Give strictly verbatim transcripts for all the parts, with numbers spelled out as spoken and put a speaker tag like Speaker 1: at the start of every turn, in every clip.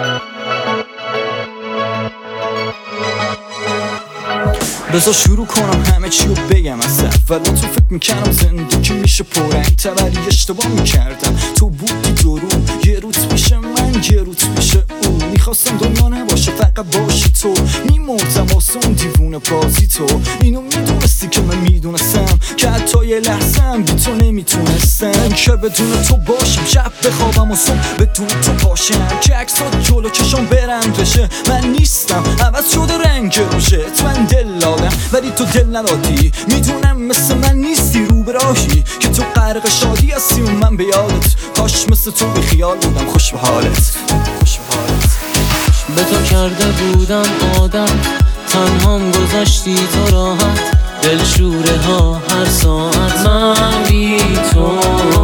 Speaker 1: بذار شروع کنم همه چی رو بگم از اول. تو فکر میکردم زندگی میشه پرنگ تر، ولی اشتباه میکردم. تو بودی درون، یه روز پیش من یه روز پیش اون. میخواستم دنیا نباشه فقط باشی تو، میمردم واسه اون دیوونه بازی تو. اینو میدونستی که من میدونستم که حتی یه لحظه هم بی تو نمیتونستم که بدون تو باشم، شب بخوابم و صبح بدون تو باشم، که عکسات جلو چشم برند بشه. من نیستم، عوض شده رنگ روشت، من دل دادم ولی تو دل ندادی. میدونم مثل من نیستی رو به راهی که تو غرق شادی هستی و من به یادت. کاش مثل تو بی خیال بودم، خوش به حالت، خوش به حالت.
Speaker 2: به تو کرده بودم آدم، تنهام گذاشتی تو راحت. دلشوره ها هر ساعت، من بی تو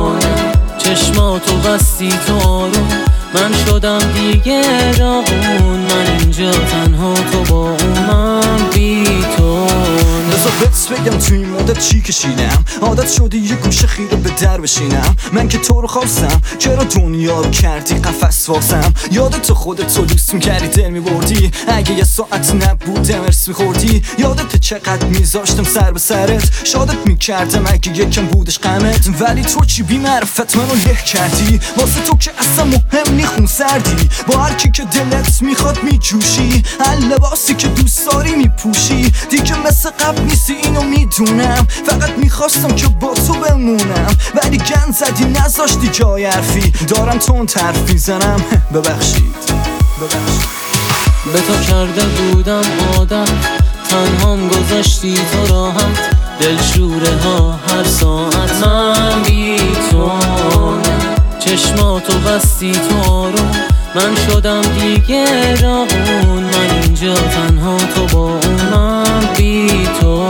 Speaker 2: چشماتو بستی تو آروم. من شدم دیگه داغون، من اینجا تنها تو با اون. من بی تو
Speaker 1: بذار بهت بگم تو این مدت چی کشیدم. عادت شده یه گوشه خیره به در بشینم. من که تو رو خواستم، چرا دنیا رو کردی قفس واسم؟ یادت خودت تو دوست میکردی، دل میبردی. اگه یه ساعت نبودم ارس میخوردی. یادت چقدر میذاشتم سر به سرت، شادت میکردم اگه یکم بودش غمت. ولی تو چی بی معرفت منو له کردی، واسه تو که اصلا مهم نی خون سردی. با هر کی که دلت میخواد میجوشی، هر لباسی که دوست داری میپوشی. دیگه مثل قبل نیستی اینو میدونم، فقط میخواستم که با تو بمونم. ولی گند زدی نذاشتی جای حرفی، دارم تون طرف میزنم. ببخشید ببخشید.
Speaker 2: به تو کرده بودم آدم، تنهام گذاشتی تو راحت. دلشوره ها هر ساعت، من بی تو چشماتو بستی تو آروم. من شدم دیگه داغون، من اینجا تنها تو با اون. من بی تو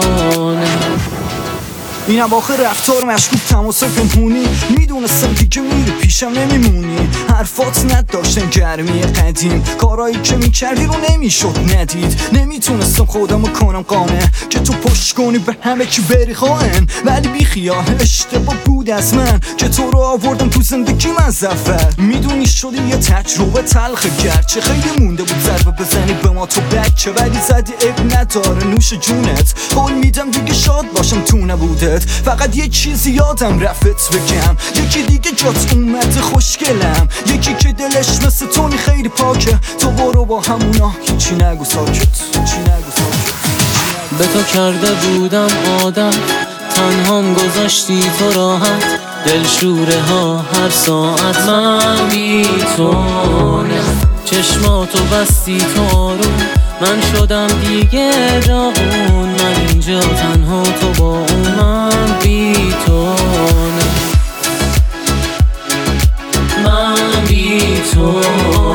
Speaker 1: این اواخر رفتار مشکوک تماس پنهونی، میدونستم دیگه میری پیشم نمیمونی. حرفات نداشتن گرمی قدیم، کارایی که میکردی رو نمیشد ندید. نمیتونستم خودمو کنم قانع که تو پشت کنی به همه کی بری خواهن. ولی بی خیال اشتباه بود از من که تو رو آوردم تو زندگی من زفر. میدونی شدی یه تجربه تلخ گرچه خیلی مونده بود ضربه بزنی به ما تو بچه. ولی زدی اب نداره نوش جونت، قول میدم دیگه شاد باشم تو نبودت. فقط یه چیزی یادم رفت بگم، یکی دیگه جات اومده خوشگلم. یکی که دلش مثل تونی خیلی پاکه. تو برو با همونا هیچی نگو ساکت، هیچی نگو ساکت.
Speaker 2: به تو کرده بودم آدم، تنهام گذاشتی تو راحت. دلشوره ها هر ساعت، من بی تو چشماتو بستی تو آروم. من شدم دیگه داغون، من اینجا تنها تو با اون. من بی تو من بی تو